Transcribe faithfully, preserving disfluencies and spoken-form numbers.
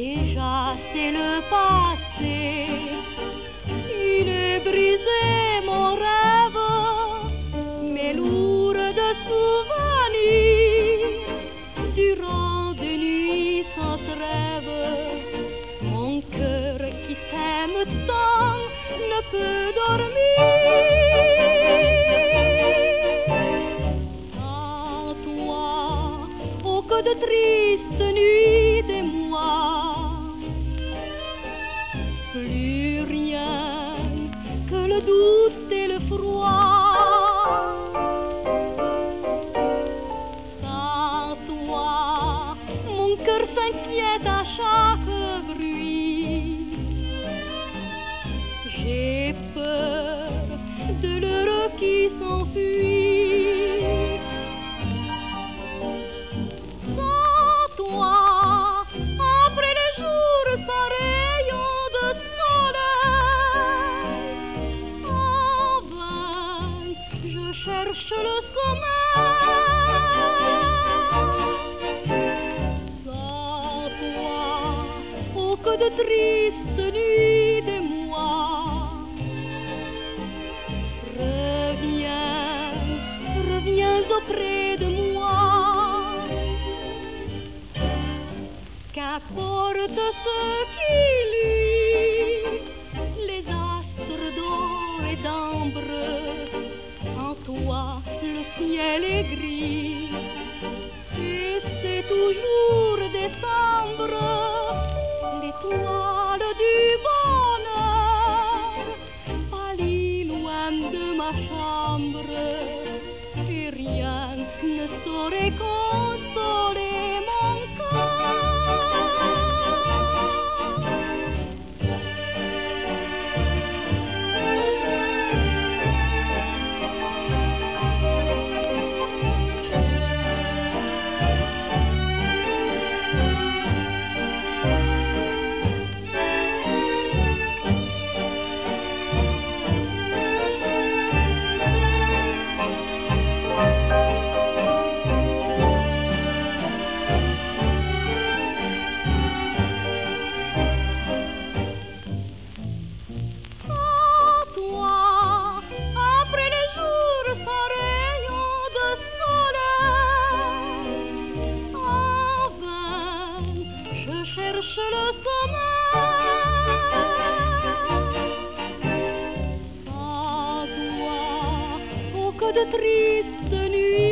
Déjà c'est le passé, il est brisé mon rêve, mais lourd de souvenirs, durant des nuits sans trêve. Mon cœur qui t'aime tant ne peut dormir. Sans toi, oh que de tristes nuits des mois, plus rien que le doute et le froid. Sans toi, mon cœur s'inquiète à chaque bruit. J'ai peur de l'heure qui s'enfuit. Sans toi, après les jours sans rayon de soleil, en vain je cherche le sommeil. Sans toi, oh que de tristes nuits des mois, reviens, reviens auprès de moi. Qu'importe ce qu'il lit, les astres d'or et d'ambre, sans toi le ciel est gris, et c'est toujours décembre, l'étoile du bonheur pâlit loin de ma chambre, et rien ne saurait consoler mon cœur. Cherche le sommeil. Sans toi, oh que de tristes nuits.